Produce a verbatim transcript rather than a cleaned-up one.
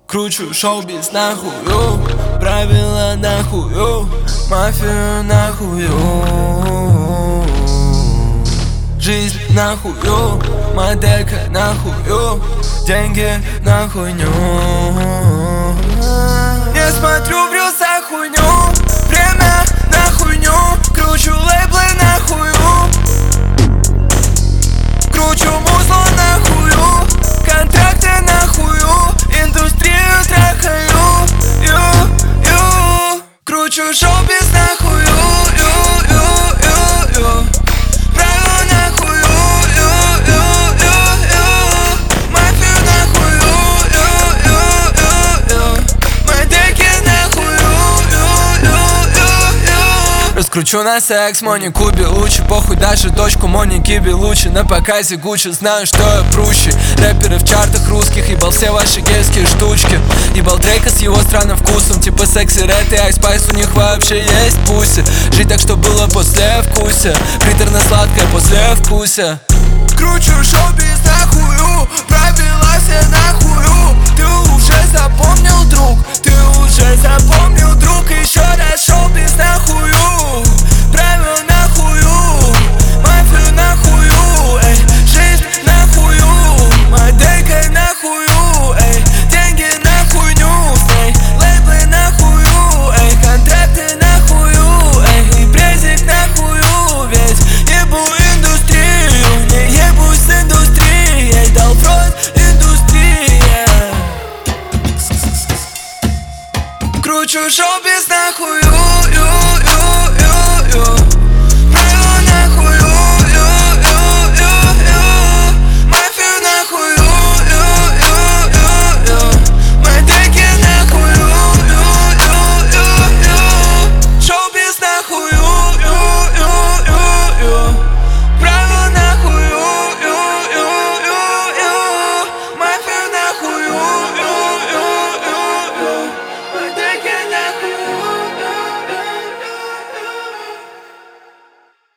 Кручу шоу-биз нахую, правила нахую, мафию нахую, жизнь нахую, моделька нахую, деньги на хуйню. Не смотрю в рилсах хуйню, время на хуйню, кручу лейблы нахую, кручу музло нахую, контракты нахую, индустрию трахаю, ю, ю. Кручу шоу-биз нахую, ю, ю, ю, ю. Правила нахую, ю, ю, ю, ю. Мафию нахую, ю, ю, ю, ю. Модельки нахую, ю, ю, ю, ю. Раскручу на секс Монику Белучи, похуй даже дочку Моники Белучи. На показе Гуччи, знаю, что я прущий. Рэперы в чартах русских, ебал все ваши гейские штучки. Ебал Дрейка с его странным вкусом, типа секси Ред и Айспайс, у них вообще есть пуси. Жить так, что было после вкуса, приторно-сладкое после вкуса. Кручу шоу-биз нахую, правила все нахую. Ты уже запомнил, друг, ты уже запомнил, друг. Еще раз шоу-биз нахую, правила нахую, мафию нахую, эй, жизнь нахую, моделька нахую, эй, деньги на хуйню, эй, лейблы нахую, эй, контракты нахую, эй, и презик нахую, ведь ебу индустрию, не ебусь с индустрией, дал фронт индустрия. Кручу шоу-биз нахую.